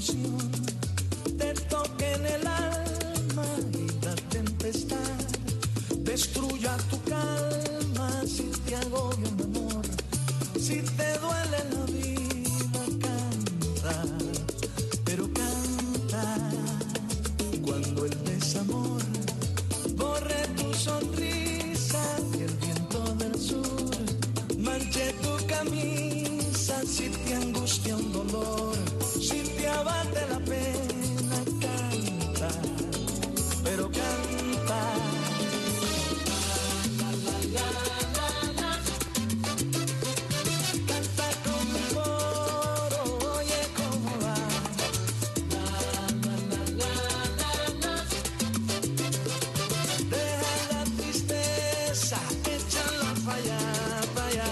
ilusión te toque en el alma y la tempestad destruya tu calma. Si te agobia un amor, si te duele la vida, canta, pero canta. Cuando el desamor borre tu sonrisa y el viento del sur manche tu camisa, si te angustia un dolor, si te abate la pena, canta, pero canta. La, la, la, la, la. Canta con mi coro, oye cómo va. La, la, la, la, la, la. Deja la tristeza, échala pa' allá, pa' allá.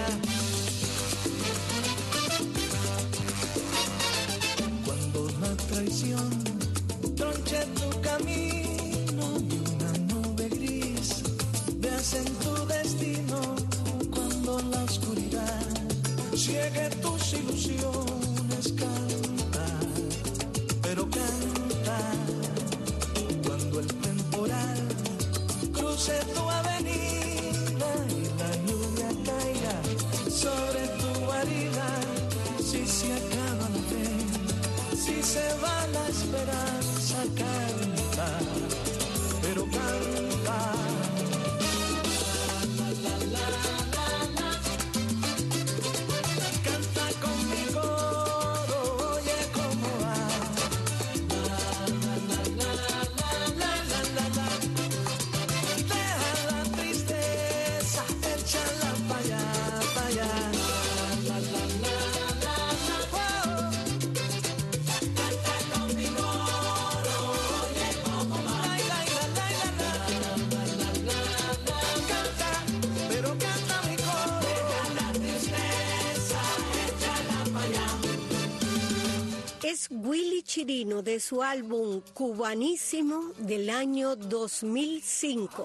Cuando la traición tronche tu camino y una nube gris veas en tu destino, cuando la oscuridad ciegue tus ilusiones, canta, pero canta. Cuando el temporal cruce tu avenida y la lluvia caiga sobre tu guarida, si se acaba la fe, si se va la esperanza, canta, pero canta. La, la, la, la, la. Canta con mi coro, oye cómo va. La, la, la, la, la, la, la, la. Deja la tristeza, échala pa' allá, pa' allá. La, la, la, la, la, oh. Canta con mi coro, oye cómo va. La, la, la, la, la, la, la, la, la. Canta, pero canta mi coro. Deja la tristeza, échala pa' allá. Es Willy Chirino de su álbum Cubanísimo del año 2005.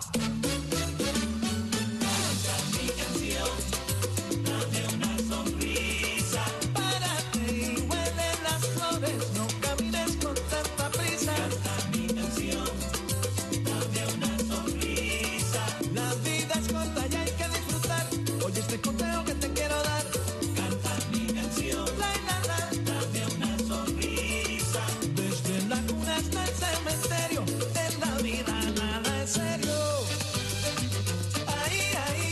Párate y huele las flores, no camines con tanta prisa. Canta mi canción, dame una sonrisa. La vida es corta y hay que disfrutar. Oye este consejo que te quiero dar. Canta mi canción, la, dame una sonrisa. Desde la cuna hasta el cementerio, en la vida nada es serio. Ahí, ahí.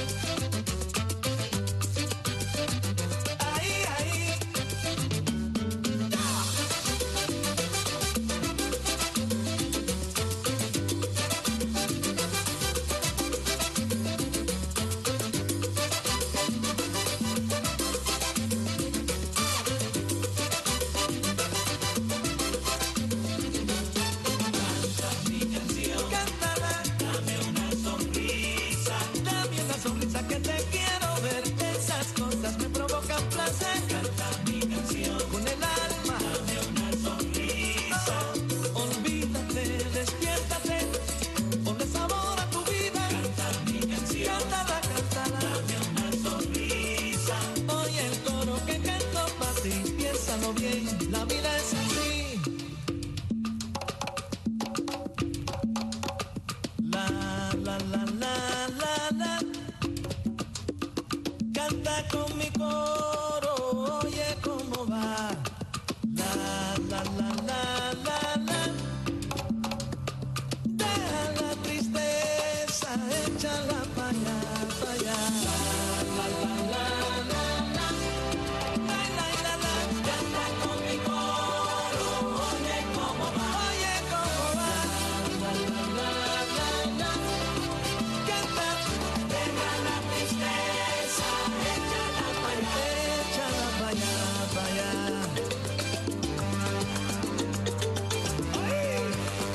Ahí, ahí. Cántala, dame una sonrisa que te quiero ver. Esas cosas me provocan placer. Canta mi canción con el alma, dame una sonrisa. Olvídate, despiértate, ponle sabor a tu vida. Canta mi canción, cántala, cántala, dame una sonrisa. Oye el coro que canto para ti, piénsalo bien, la vida es así. La, la, la, la, la, la. Canta con mi coro, oye cómo va. La, la, la, la, la, la. Deja la tristeza, échala pa' allá, pa' allá. La, la, la, la, la. La, la, la, la. Canta con mi coro, oye cómo va. Oye cómo va. La, la, la, la, la. Canta, deja la tristeza, échala pa' allá, pa' allá. Ay.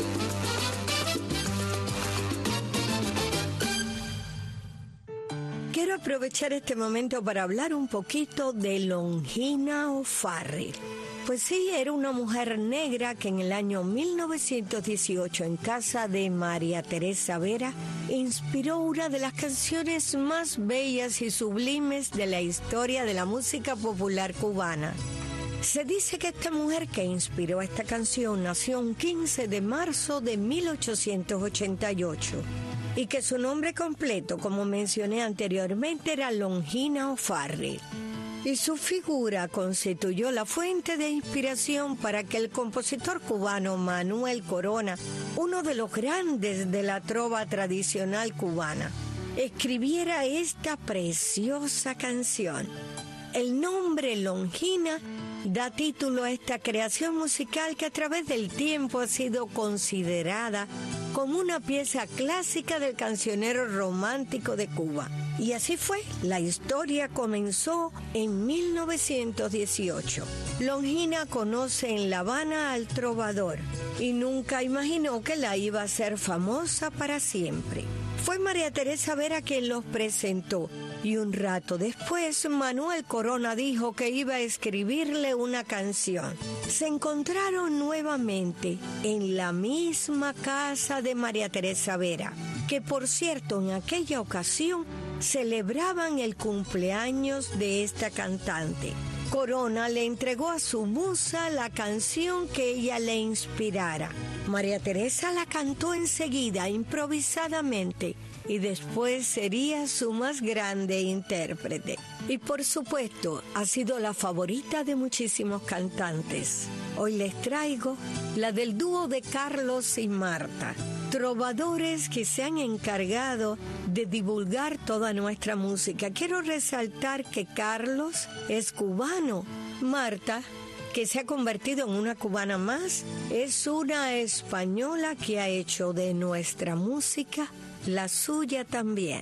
Quiero aprovechar este momento para hablar un poquito de Longina O'Farrill. Pues sí, era una mujer negra que en el año 1918, en casa de María Teresa Vera, inspiró una de las canciones más bellas y sublimes de la historia de la música popular cubana. Se dice que esta mujer que inspiró esta canción nació un 15 de marzo de 1888 y que su nombre completo, como mencioné anteriormente, era Longina O'Farrill. Y su figura constituyó la fuente de inspiración para que el compositor cubano Manuel Corona, uno de los grandes de la trova tradicional cubana, escribiera esta preciosa canción. El nombre Longina da título a esta creación musical que a través del tiempo ha sido considerada como una pieza clásica del cancionero romántico de Cuba. Y así fue, la historia comenzó en 1918. Longina conoce en La Habana al trovador y nunca imaginó que la iba a hacer famosa para siempre. Fue María Teresa Vera quien los presentó y un rato después Manuel Corona dijo que iba a escribirle una canción. Se encontraron nuevamente en la misma casa de María Teresa Vera, que por cierto en aquella ocasión celebraban el cumpleaños de esta cantante. Corona le entregó a su musa la canción que ella le inspirara. María Teresa la cantó enseguida, improvisadamente, y después sería su más grande intérprete. Y por supuesto, ha sido la favorita de muchísimos cantantes. Hoy les traigo la del dúo de Carlos y Marta, trovadores que se han encargado de divulgar toda nuestra música. Quiero resaltar que Carlos es cubano. Marta, que se ha convertido en una cubana más, es una española que ha hecho de nuestra música la suya también.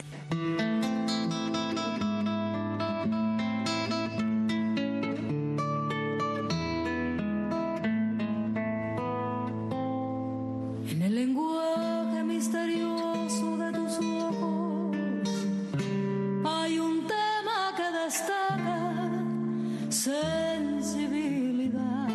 En el lenguaje misterioso de tus ojos hay un tema que destaca sensibilidad.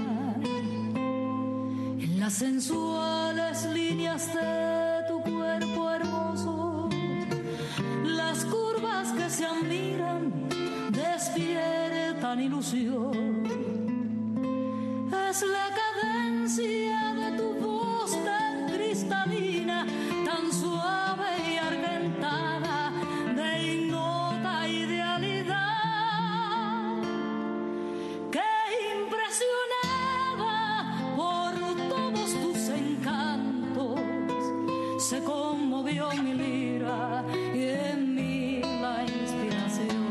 En las sensuales líneas de tu cuerpo hermoso, las curvas que se admiran despiertan ilusión. Es la cadencia de tu voz tan cristalina, tan suave y argentada, de ignota idealidad, que impresionada por todos tus encantos, se conmovió mi lira y en mí la inspiración.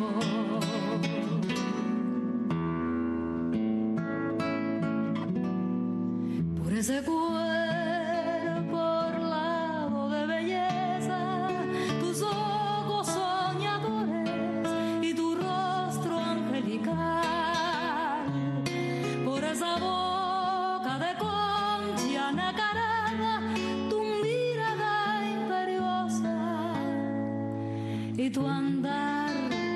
Por ese cuerpo orlado de belleza, tus ojos soñadores y tu rostro angelical, por esa boca de concha nacarada, tu mirada imperiosa y tu andar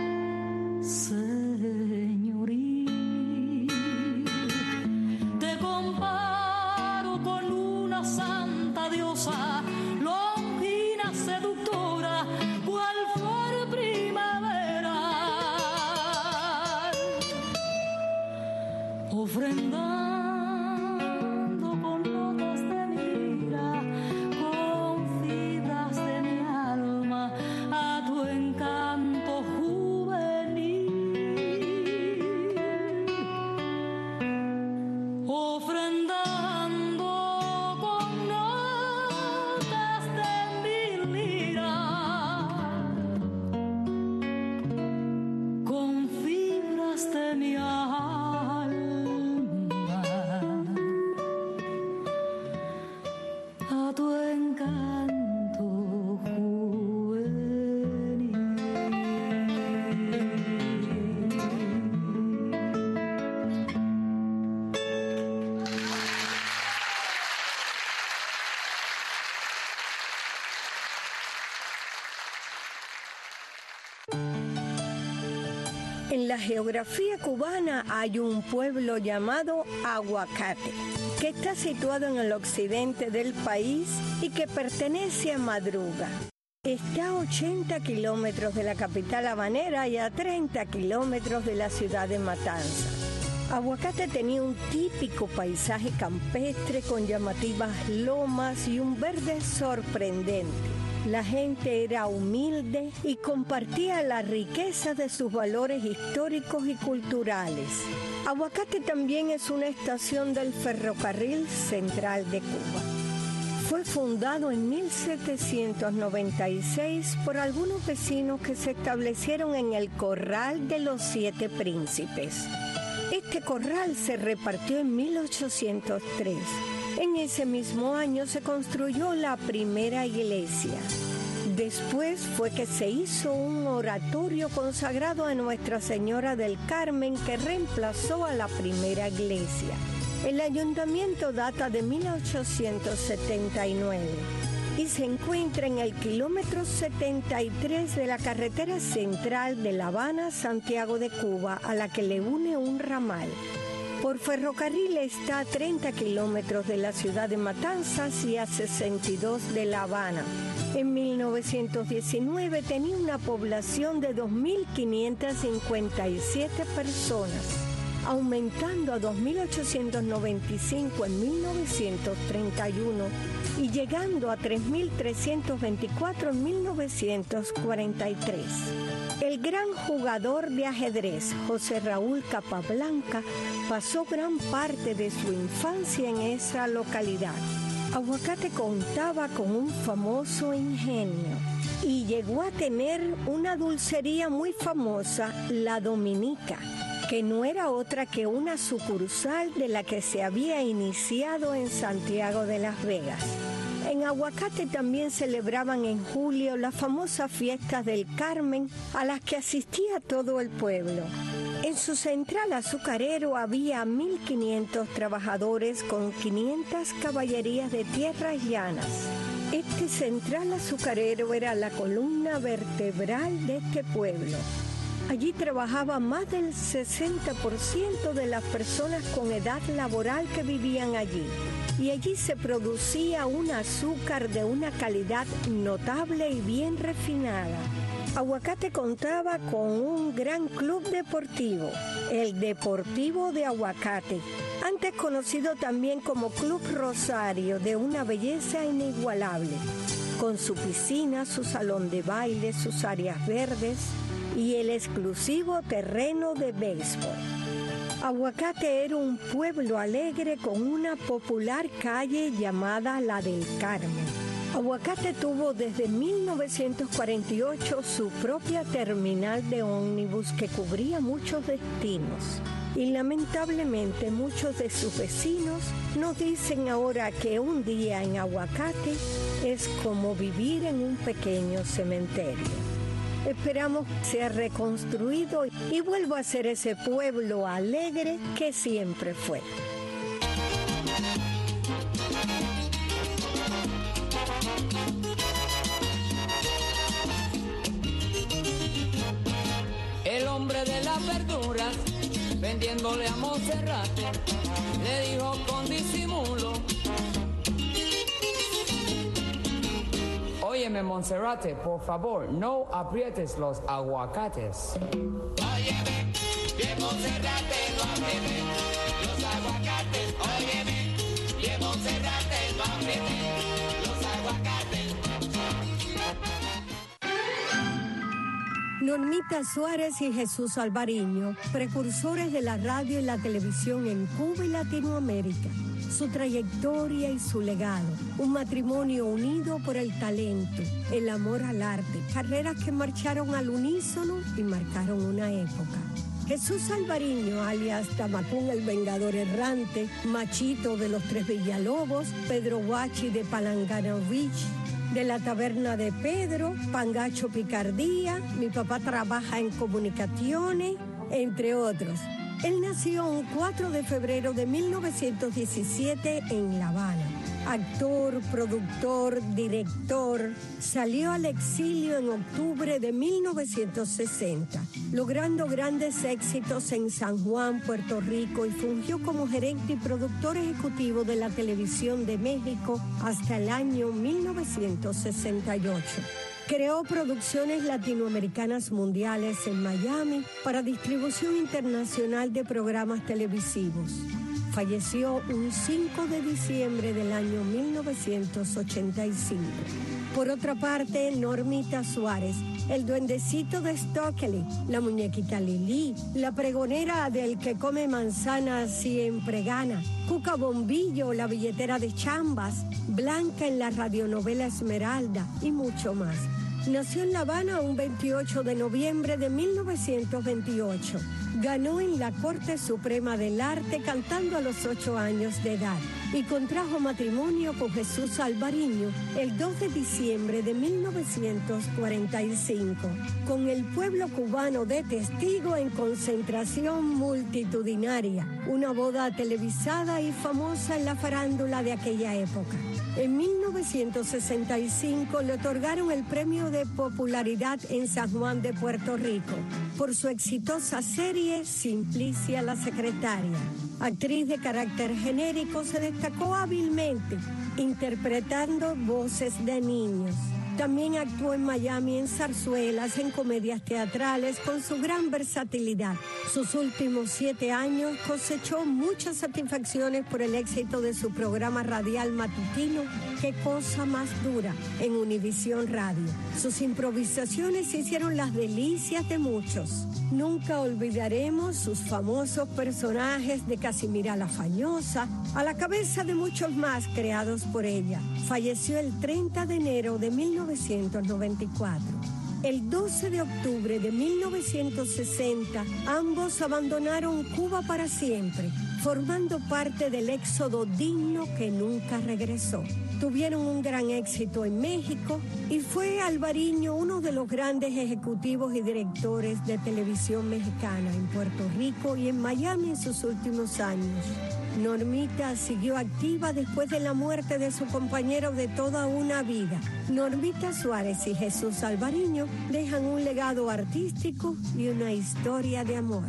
señoril. Te comparo con una santa diosa, Longina seductora, cual flor primaveral, ofrendando con notas de mira, con fibras de mi alma, a tu encanto juvenil. Ofrendando con notas de mi lira, con fibras de mi alma, a tu encanto juvenil. En la geografía cubana hay un pueblo llamado Aguacate, que está situado en el occidente del país y que pertenece a Madruga. Está a 80 kilómetros de la capital habanera y a 30 kilómetros de la ciudad de Matanzas. Aguacate tenía un típico paisaje campestre con llamativas lomas y un verde sorprendente. La gente era humilde y compartía la riqueza de sus valores históricos y culturales. Aguacate también es una estación del Ferrocarril Central de Cuba. Fue fundado en 1796 por algunos vecinos que se establecieron en el Corral de los Siete Príncipes. Este corral se repartió en 1803. En ese mismo año se construyó la primera iglesia. Después fue que se hizo un oratorio consagrado a Nuestra Señora del Carmen que reemplazó a la primera iglesia. El ayuntamiento data de 1879 y se encuentra en el kilómetro 73 de la carretera central de La Habana, Santiago de Cuba, a la que le une un ramal. Por ferrocarril está a 30 kilómetros de la ciudad de Matanzas y a 62 de La Habana. En 1919 tenía una población de 2.557 personas, aumentando a 2.895 en 1931 y llegando a 3.324 en 1943. El gran jugador de ajedrez José Raúl Capablanca pasó gran parte de su infancia en esa localidad. Aguacate contaba con un famoso ingenio y llegó a tener una dulcería muy famosa, La Dominica, que no era otra que una sucursal de la que se había iniciado en Santiago de las Vegas. En Aguacate también celebraban en julio las famosas fiestas del Carmen a las que asistía todo el pueblo. En su central azucarero había 1.500 trabajadores con 500 caballerías de tierras llanas. Este central azucarero era la columna vertebral de este pueblo. Allí trabajaba más del 60% de las personas con edad laboral que vivían allí. Y allí se producía un azúcar de una calidad notable y bien refinada. Aguacate contaba con un gran club deportivo, el Deportivo de Aguacate, antes conocido también como Club Rosario, de una belleza inigualable, con su piscina, su salón de baile, sus áreas verdes y el exclusivo terreno de béisbol. Aguacate era un pueblo alegre con una popular calle llamada La del Carmen. Aguacate tuvo desde 1948 su propia terminal de ómnibus que cubría muchos destinos. Y lamentablemente muchos de sus vecinos nos dicen ahora que un día en Aguacate es como vivir en un pequeño cementerio. Esperamos que sea reconstruido y vuelva a ser ese pueblo alegre que siempre fue. El hombre de las verduras, vendiéndole a Monserrate, le dijo con disimulo: óyeme, Monserrate, por favor, no aprietes los aguacates. Óyeme, que Monserrate no apriete los aguacates. Óyeme, que Monserrate no apriete los aguacates. Normita Suárez y Jesús Alvariño, precursores de la radio y la televisión en Cuba y Latinoamérica. Su trayectoria y su legado, un matrimonio unido por el talento, el amor al arte, carreras que marcharon al unísono y marcaron una época. Jesús Alvariño, alias Tamacún el Vengador Errante, Machito de los Tres Villalobos, Pedro Guachi de Palanganovich, de la Taberna de Pedro, Pangacho Picardía, mi papá trabaja en comunicaciones, entre otros. Él nació un 4 de febrero de 1917 en La Habana. Actor, productor, director, salió al exilio en octubre de 1960, logrando grandes éxitos en San Juan, Puerto Rico, y fungió como gerente y productor ejecutivo de la Televisión de México hasta el año 1968. Creó producciones latinoamericanas mundiales en Miami para distribución internacional de programas televisivos. Falleció un 5 de diciembre del año 1985. Por otra parte, Normita Suárez, el duendecito de Stockley, la muñequita Lili, la pregonera del que come manzana siempre gana, Cuca Bombillo, la billetera de Chambas, Blanca en la radionovela Esmeralda y mucho más. Nació en La Habana un 28 de noviembre de 1928. Ganó en la Corte Suprema del Arte cantando a los 8 años de edad y contrajo matrimonio con Jesús Alvariño el 2 de diciembre de 1945, con el pueblo cubano de testigo en concentración multitudinaria, una boda televisada y famosa en la farándula de aquella época. En 1965 le otorgaron el premio de popularidad en San Juan de Puerto Rico por su exitosa serie Simplicia la Secretaria. Actriz de carácter genérico, se destacó hábilmente interpretando voces de niños. También actuó en Miami en zarzuelas, en comedias teatrales, con su gran versatilidad. Sus últimos 7 años cosechó muchas satisfacciones por el éxito de su programa radial matutino, Qué cosa más dura, en Univisión Radio. Sus improvisaciones hicieron las delicias de muchos. Nunca olvidaremos sus famosos personajes de Casimira la Fañosa, a la cabeza de muchos más creados por ella. Falleció el 30 de enero de 1994. El 12 de octubre de 1960, ambos abandonaron Cuba para siempre, formando parte del éxodo digno que nunca regresó. Tuvieron un gran éxito en México y fue Alvariño uno de los grandes ejecutivos y directores de televisión mexicana en Puerto Rico y en Miami en sus últimos años. Normita siguió activa después de la muerte de su compañero de toda una vida. Normita Suárez y Jesús Alvariño dejan un legado artístico y una historia de amor.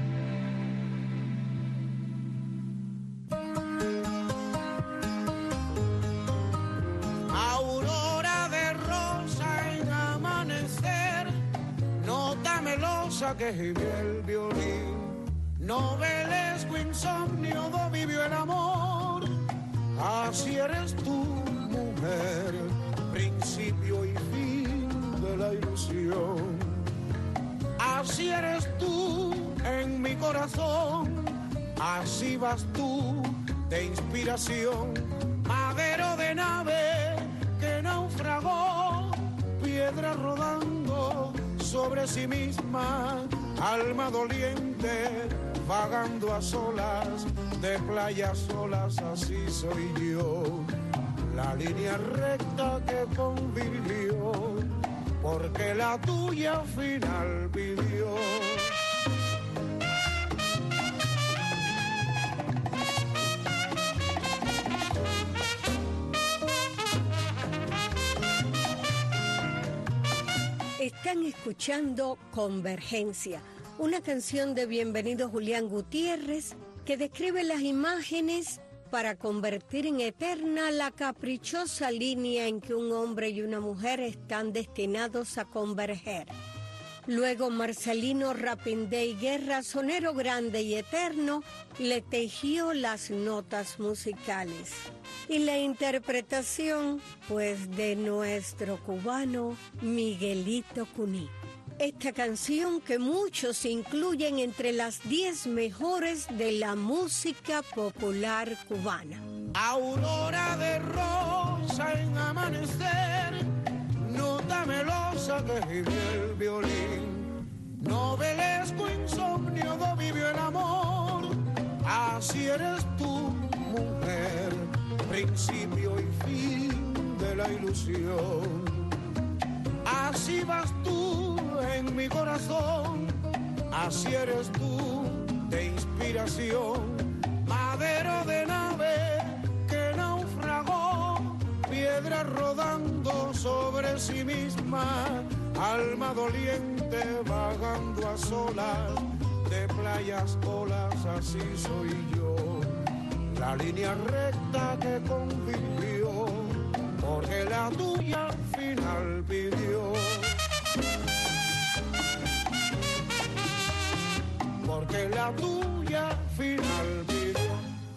Aurora de rosa en amanecer, nota melosa que gime el violín. Novelesco insomnio do vivió el amor, así eres tú, mujer, principio y fin de la ilusión. Así eres tú en mi corazón, así vas tú de inspiración, madero de nave que naufragó, piedra rodando sobre sí misma, alma doliente vagando a solas, de playas solas, así soy yo. La línea recta que convivió, porque la tuya final vivió. Están escuchando Convergencia, una canción de Bienvenido Julián Gutiérrez que describe las imágenes para convertir en eterna la caprichosa línea en que un hombre y una mujer están destinados a converger. Luego Marcelino Rapindey Guerra, sonero grande y eterno, le tejió las notas musicales. Y la interpretación, pues, de nuestro cubano Miguelito Cuní. Esta canción que muchos incluyen entre las 10 mejores de la música popular cubana. Aurora de rosa en amanecer, nota melosa que gime el violín. Novelesco insomnio do vivió el amor, así eres tú, mujer, principio y fin de la ilusión. Así vas tú en mi corazón, así eres tú de inspiración, madero de nave que naufragó, piedra rodando sobre sí misma, alma doliente vagando a solas, de playas olas, así soy yo. La línea recta que convivió, porque la tuya al final pidió. Porque la tuya al final pidió.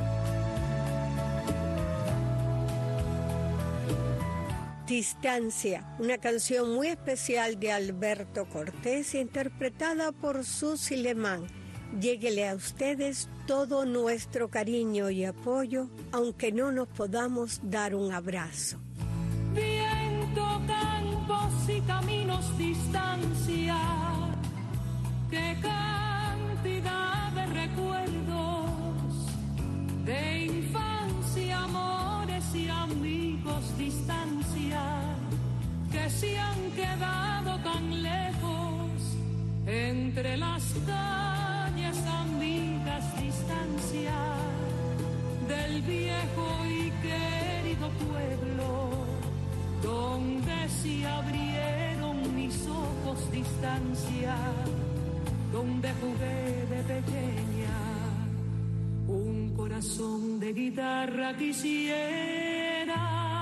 Distancia, una canción muy especial de Alberto Cortés, interpretada por Susi Lemán. Lléguele a ustedes todo nuestro cariño y apoyo, aunque no nos podamos dar un abrazo. Viento, campos y caminos, distancia, qué cantidad de recuerdos, de infancia, amores y amigos, distancia, que se han quedado tan lejos entre las calles amigas, distancia del viejo y querido pueblo donde se abrieron mis ojos, distancia donde jugué de pequeña. Un corazón de guitarra quisiera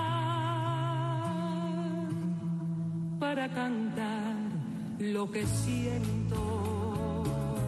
para cantar lo que siento.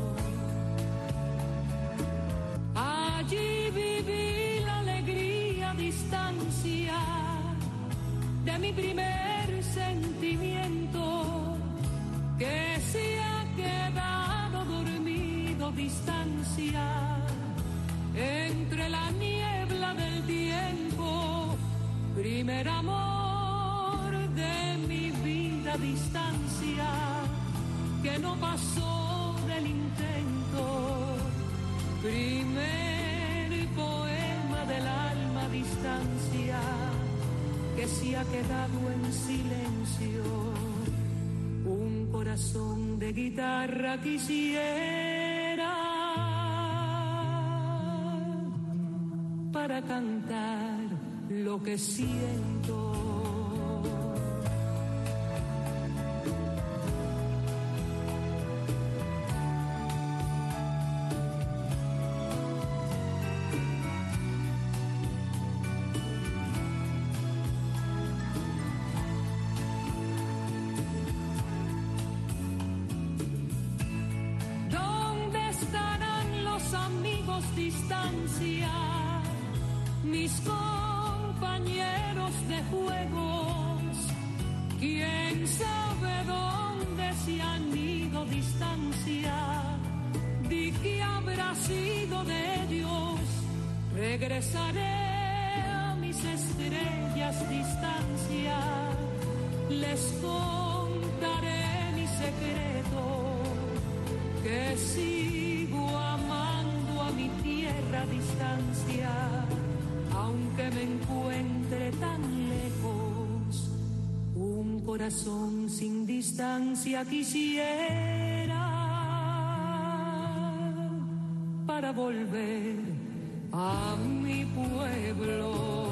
Allí viví la alegría, distancia de mi primer sentimiento que se ha quedado dormido, distancia entre la niebla del tiempo, primer amor de mi vida, distancia que no pasó del intento, primer poema del alma, distancia que se ha quedado en silencio. Un corazón de guitarra quisiera para cantar lo que siento. Distancia, mis compañeros de juegos, quién sabe dónde se han ido, distancia, di que habrá sido de ellos, regresaré a mis estrellas, distancia, les contaré mi secreto, que sigo amando a mi tierra, distancia, aunque me encuentre tan lejos. Un corazón sin distancia quisiera para volver a mi pueblo.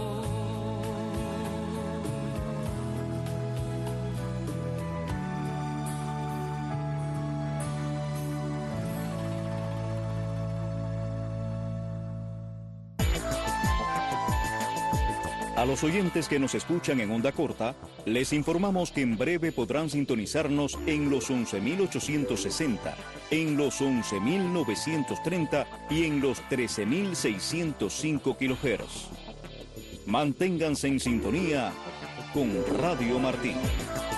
A los oyentes que nos escuchan en onda corta, les informamos que en breve podrán sintonizarnos en los 11.860, en los 11.930 y en los 13.605 kHz. Manténganse en sintonía con Radio Martí.